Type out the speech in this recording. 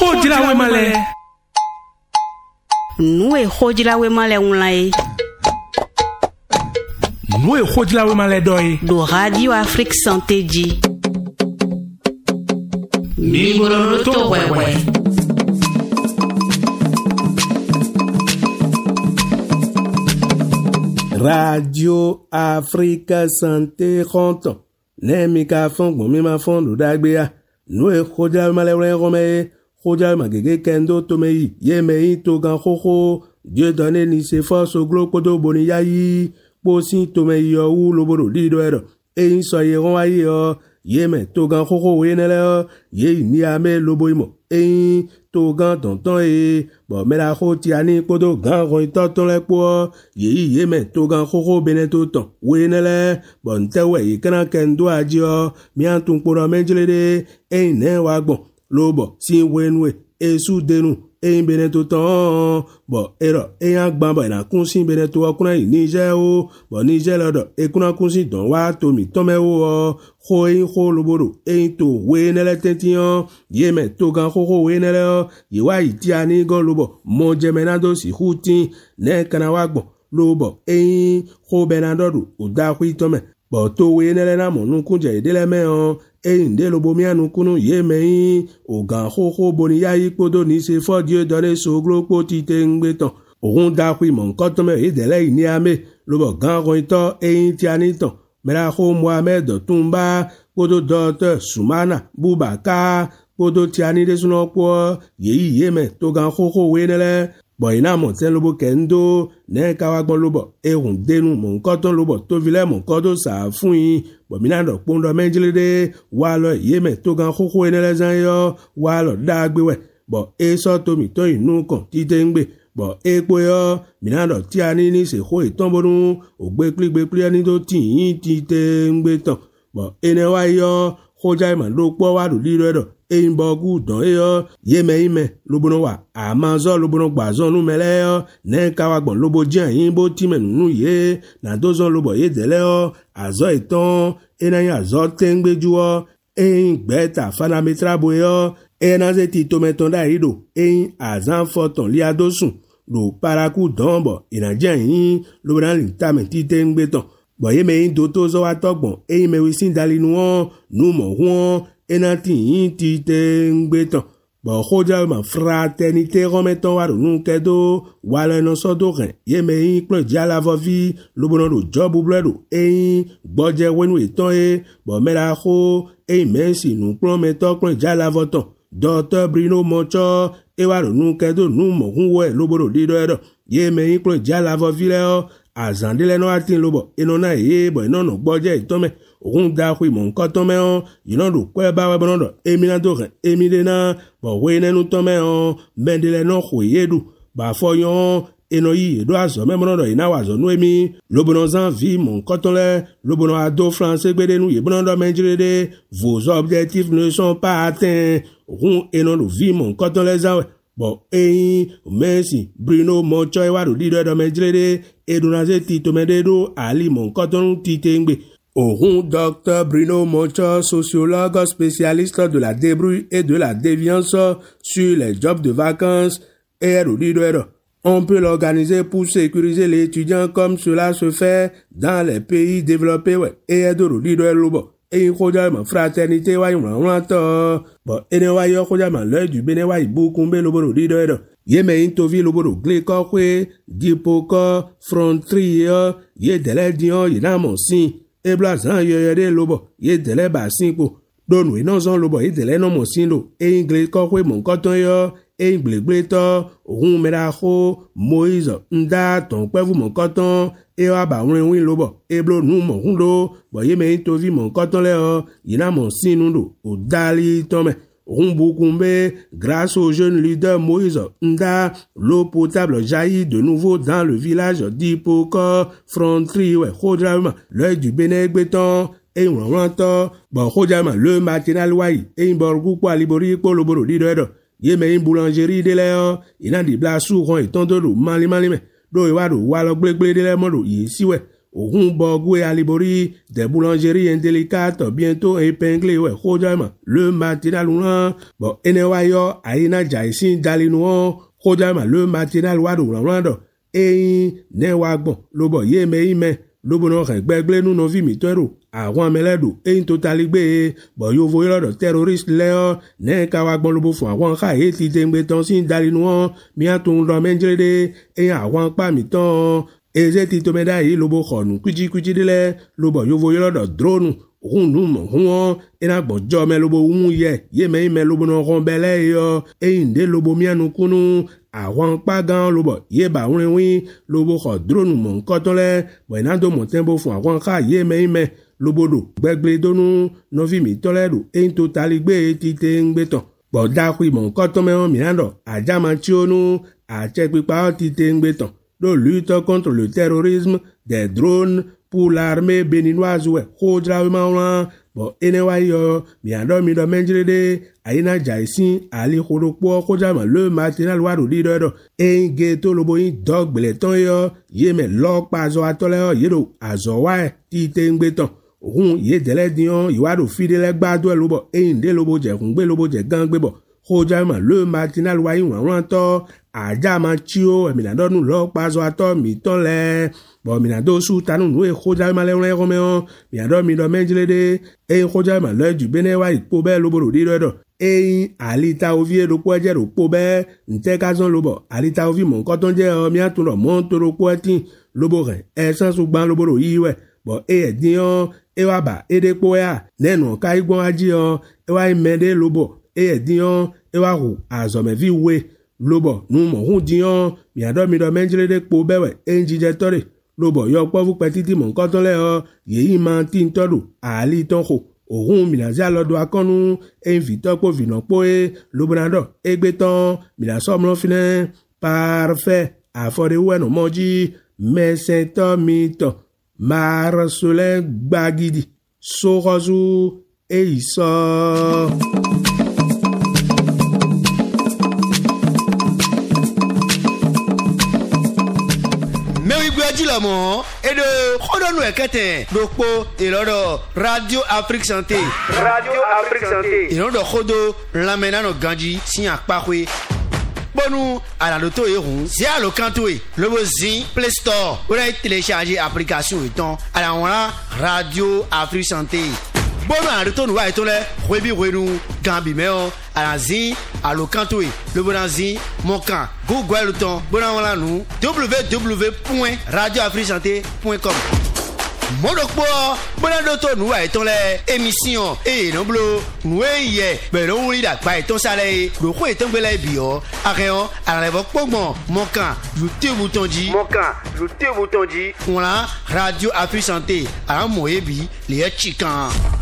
Khojila we male. Nous khojila we male unlai. Nous khojila we male doi. Do Radio Afrique Santé Di. Mingolo to wewe. Radio Afrique Santé Content. Nemi ka fon gbomi ma fon do dagbe ya. No e khojila we male rome. Khojila magege kendo to meyi. Ye meyi to gan khoko. Dieu donne ni ses forces au glo kodo boni yayi. Posi to meyi yo u loboro dido ero. E so ye ron ayi yo. Ye me to gan khoko we ne le. Ye ni ame lobo imo. E to gan tonton e. Bo me la kho ti ani kodo gan ron tonton le po. Ye me to gan khoko bene to ton. We ne le. Bo nte we yi kana kendo aji yo. Mi an tun poro menjele de. E ne wa gbon. Lobo si wenwe. E su denu. E bene to ton. Bo ero. E an gban bo ina kun si bene to wakuna yi Niger o. Bo Niger lodo. E kuna kun si don wa to mi tome o. Ho e ho loboro. E to we ne le tentiyon. Ye me to gan ho we ne le o. Ye wa yi ti ani gan lobo. Mo jemenado si hutin. Ne kana wagbon. Lobo. E ho benadodu. O da hui tome. Bo to we ne le na mo nun kunje idele me o. E inde lobo mi anu kunu ye me o gan ho boni ya yi podo ni se fo Dieu donne so gro po ti te ngbeton. Ohun da hui mo nkan tome idele ni ame. Lobo gan ron ito e ti ani ton. Mera ho Mohamed Tumba podo Dr. Soumana Boubacar podo ti ani de suno po ye me to gan ho we ne le. Bo ina mo ten lobo kendo ne ka wa gbon lobo e hun denu mo nkan ton lobo to vile mo nkan do sa fun yin. Bo mi na do pondo menjele de wa lo ye me to gan ho ne le zan yo wa lo da gbe we. Bo e so to mi to inu kan ti te ngbe. Bo e po yo mi na do ti ani ni se ho iton bonu o gbe pli ani do ti yin ti te ngbe ton. Bo ene wa yo khoja ma lo po wa do li do e nbo gu don e yo ye me lobono wa amazo lobono gbazo nu mele yo ne ka wa gbon lobo jan yin bo ti menu ye na dozon lobo ye dele yo azo iton ena yin azo tengbeju o e gbeta fana metra bo yo e na ze ti tometon da rido e azan foton li adosun lo paraku donbo ina jan yin lobono li tamenti tengbeton bo ye me yin do to zo wa togbon e me wi sin dalinu won nu mo won enati yin ti te ngbeton. Bo khoja ma fraternité remeton wa nu kedo wala no sodo ren ye me yin plo jala vovi lobono do job bledo e gboje wenu eton e bo mera kho e mensi nu plo meton plo jala voton Dr. Bruno Moncho e wa nu kedo nu mo hunwe lobono dido edo ye me yin plo jala vovi le azandele no atin lobo enona e bo eno no gboje itome ohun da hui mon ko tome on yino do kwe ba we bono do emina do ren emide na bo we nenu tome on bendele no hui edu ba fo yon eno yi edo azo me bono do ina wa zo nu emi lobono zan vi mon ko tole lobono ado français gbede nu ye bono do menjire de vos objectifs ne sont pas atteints ohun eno do vi mon ko tole za bo eyin Messi Bruno Moncho e wa do dido do menjire edunaze ti to mededo ali mon koton ti tengbe. Ohun Dr. Bruno Moncho, sociologue spécialiste de la débrouille et de la déviance sur les jobs de vacances et dido. On peut l'organiser pour sécuriser les étudiants comme cela se fait dans les pays développés et de dido lobo. E khoja ma fraternité wa yon ranto bo ene wa yo khoja ma le du bene wa ibu kumbe loboro dido edo ye me intovi loboro gleko kwe dipoko frontrio ye dele dion ye na mo sin e blazan yo de lobo ye dele ba sin po donu ino zon lobo ye dele no mo sin lo e ingle ko kwe mon koton yo e ingle to ohun mera kho Moise nda ton pevu mon koton e wa ba win lobo e blo nu mo hundo bo ye me to vi mon koton le o yina mon sinu do o dali tome rumbu kumbe grâce au jeune leader Moïse nda l'eau potable jaillit de nouveau dans le village d'Ipoko Frontri ouais khodrama l'œil du Bénégbeton et on bon khodrama le matinal wai e borgu kwa libori ko loboro dido ye me boulangerie de le ina di blasu ron eton do mali me do iwa do wa lo gbegbe de le mo do yi siwe òun bọ̀gùn alibori des boulangeries indélicates bientôt épinglé ouais kojama le matinal wọn bon enewayo ayina jaisi dalinu wọn kojama le matinal wadu rando eyin newagbon lobo yeme ime lobo no gbegble nu no vi mi tero àwọn ameledo eyin to taligbe bo yo vo lodo terrorist leo ne ka wa gbon lobo fún àwọn ka e ti dengbe ton sin dalinu wọn mi atun do menjrede eyin àwọn pa mi ton eze ti to meda yi lobo khonu kuji dele lobo yo vo lodo drone òun nu mọ̀ hún wọn iná gbọ̀jọ́ mẹ́ lobo ń yẹ mẹ́yìn mẹ́ lobo náà kàn bẹ́lẹ́ yọ eyín dé lobo mianu kúnú àwọn pàgán lobo yé bá wín wín lobo kọ̀ dúrónù mọ̀ nǹkan tán lẹ́ bọ̀ iná tó mọ̀ tẹ́ńbó fún àwọn ká yé mẹ́yìn mẹ́ lobo dò gbẹ́gbẹ́ dónú nọ́fì mi tọ́lẹ́ dò eyín tó tali gbé ti tẹ́ ń gbé tán bọ̀ dákú ìmọ̀ nǹkan tán mẹ́wọ́n mìíràn dọ̀ àjà máa tí ó nú àjẹ́ pípa ti tẹ́ ń gbé tán de lutte contre le terrorisme des drones pour l'armée béninoise ouais kojrawima bon enewayo miado mi do menjrede ayina jaisin ali khodopo kojama le matinal wadu dido enge to lobo yin dogbele ton yo yeme lo pazo atole yo yedo azowa ti tengbe ton ohun ye dele dion iwadu fidele gbado lobo inde lobo je kungbe lobo je gangbe bo kojama le matinal wa yin wan to aja ma chio eminado nu lo pazo ato mi ton le bon minado su tanu nu e kojama le won romeo minado mi do menjlede e kojama le du benewa ipo be lobo di do e alita ovie do po je do po be nte kazon lobo alita ovi mo nkan ton je o mi atun ro mo to ro po tin lobo re e san su gban lobo ro yi we bon e dion e wa ba e de po ya nenu ka igbon aji o e wa imede lobo e dion e wa ru azome vi we lobo nu mo hun dion minado mi do menjlede po be we enjije tore lobo yo povu petiti mon kotole o yeyi man tin todo ali tonko ohun minaza lodo akonu invito po vinopo e lobonado egbeton minaso mlo fine parfait afore weno moji mesento mito marsole gbagidi sorozu eiso Mo et de Rodonu Ekete Dokpo et l'ordre Radio Afrique Santé et l'ordre Rodo l'amenano Ganji si akpakwe bonu ala loto yerun si alo kantoe le bozin Play Store ou la télécharger application eton ala wala Radio Afrique Santé bonu ala loto nou wa eton le rebi wenu gambi meo ala zin alo kantoe le bonazin monkan Google le temps bon wala nou www.radioafriquesanté.com Modokpo bonado to nou a eton le émission et noblo nou ye be no wi da pa eton sale lo ko eton bele bio areon ala le pogmo monkan YouTube boutonji voilà Radio Afrique Santé ala moyebi le chikan